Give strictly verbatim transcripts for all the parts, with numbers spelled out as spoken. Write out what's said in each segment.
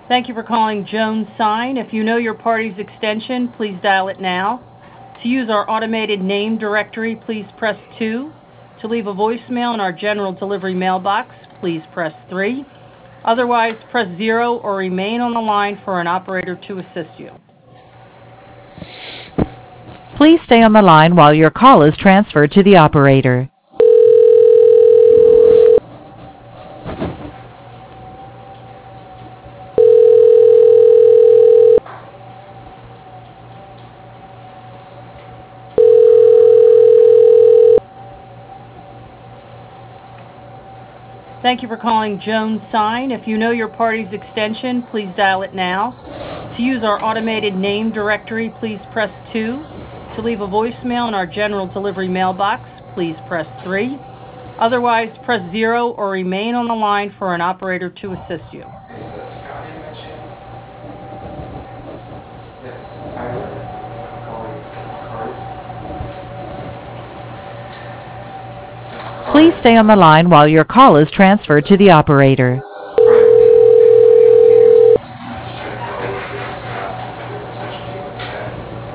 Thank you for calling Jones Sign. If you know your party's extension, please dial it now. To use our automated name directory, please press two. To leave a voicemail in our general delivery mailbox, please press three. Otherwise, press zero or remain on the line for an operator to assist you. Please stay on the line while your call is transferred to the operator. Thank you for calling Jones Sign. If you know your party's extension, please dial it now. To use our automated name directory, please press two. To leave a voicemail in our general delivery mailbox, please press three. Otherwise, press zero or remain on the line for an operator to assist you. Is that Scott you mentioned? Yes, Tyler. I'm calling Card. Please stay on the line while your call is transferred to the operator. Right. Thank you. Just trying to tell Scott that your reception team was bad.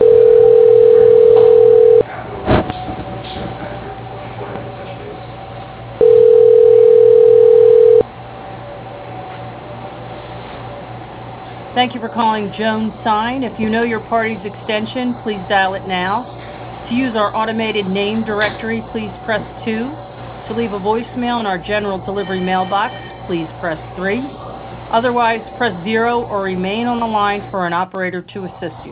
Capital stuff, which is accurate for the touch base. Thank you for calling Jones Sign. If you know your party's extension, please dial it now. To use our automated name directory, please press two. To leave a voicemail in our general delivery mailbox, please press three. Otherwise, press zero or remain on the line for an operator to assist you.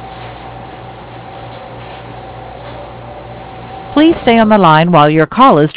Please stay on the line while your call is